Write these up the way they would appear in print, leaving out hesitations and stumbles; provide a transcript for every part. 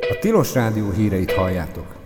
A Tilos Rádió híreit halljátok.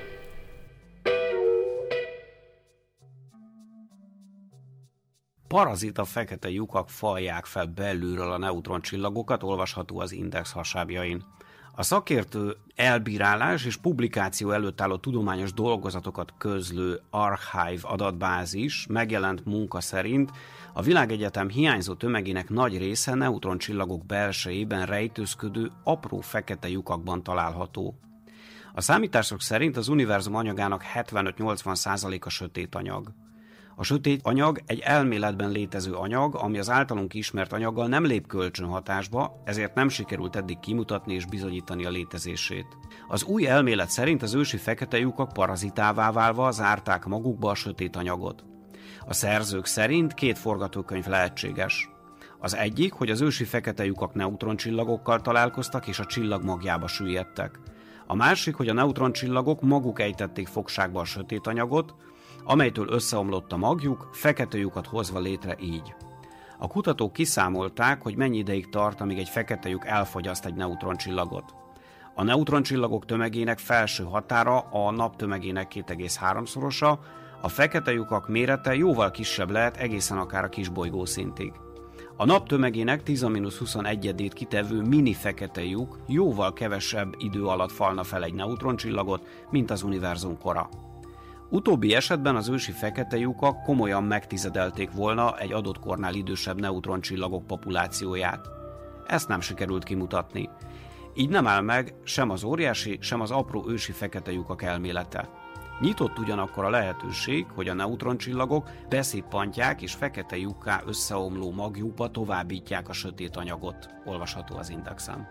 Parazita fekete lyukak falják fel belülről a neutroncsillagokat, olvasható az Index hasábjain. A szakértő elbírálás és publikáció előtt álló tudományos dolgozatokat közlő Archive adatbázis megjelent munka szerint a világegyetem hiányzó tömegének nagy része neutroncsillagok belsejében rejtőzködő apró fekete lyukakban található. A számítások szerint az univerzum anyagának 75-80%-a sötét anyag. A sötét anyag egy elméletben létező anyag, ami az általunk ismert anyaggal nem lép kölcsönhatásba, ezért nem sikerült eddig kimutatni és bizonyítani a létezését. Az új elmélet szerint az ősi fekete lyukak parazitává válva zárták magukba a sötét anyagot. A szerzők szerint két forgatókönyv lehetséges. Az egyik, hogy az ősi fekete lyukak neutroncsillagokkal találkoztak és a csillag magjába süllyedtek. A másik, hogy a neutronccsillagok maguk ejtették fogságba a sötét anyagot, amelytől összeomlott a magjuk, fekete lyukat hozva létre így. A kutatók kiszámolták, hogy mennyi ideig tart, amíg egy fekete lyuk elfogyaszt egy neutroncsillagot. A neutronccsillagok tömegének felső határa a nap tömegének 2,3-szorosa, a fekete lyukak mérete jóval kisebb lehet, egészen akár a kisbolygó szintig. A nap tömegének 10-21-ét kitevő mini fekete lyuk jóval kevesebb idő alatt falna fel egy neutroncsillagot, mint az univerzum kora. Utóbbi esetben az ősi fekete lyukak komolyan megtizedelték volna egy adott kornál idősebb neutroncsillagok populációját. Ezt nem sikerült kimutatni. Így nem áll meg sem az óriási, sem az apró ősi fekete lyukak elmélete. Nyitott ugyanakkor a lehetőség, hogy a neutroncsillagok beszippantják és fekete lyukká összeomló magjukba továbbítják a sötét anyagot, olvasható az Indexen.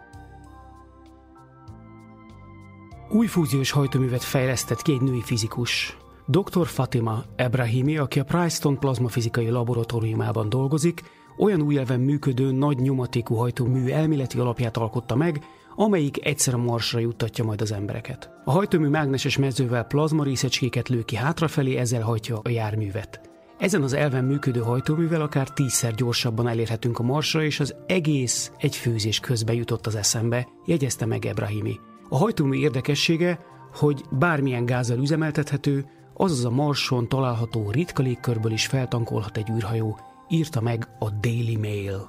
Új fúziós hajtóművet fejlesztett ki egy női fizikus. Dr. Fatima Ebrahimi, aki a Princeton plazmafizikai laboratóriumában dolgozik, olyan új elven működő nagy nyomatékú hajtómű elméleti alapját alkotta meg, amelyik egyszer a Marsra juttatja majd az embereket. A hajtómű mágneses mezővel plazmarészecskéket lő ki hátrafelé, ezzel hajtja a járművet. Ezen az elven működő hajtóművel akár 10-szer gyorsabban elérhetünk a Marsra, és az egész egy főzés közben jutott az eszembe, jegyezte meg Ebrahimi. A hajtómű érdekessége, hogy bármilyen gázzal üzemeltethető, azaz a Marson található ritka légkörből is feltankolhat egy űrhajó, írta meg a Daily Mail.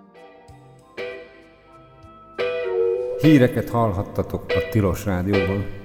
Híreket hallhattatok a Tilos Rádióban.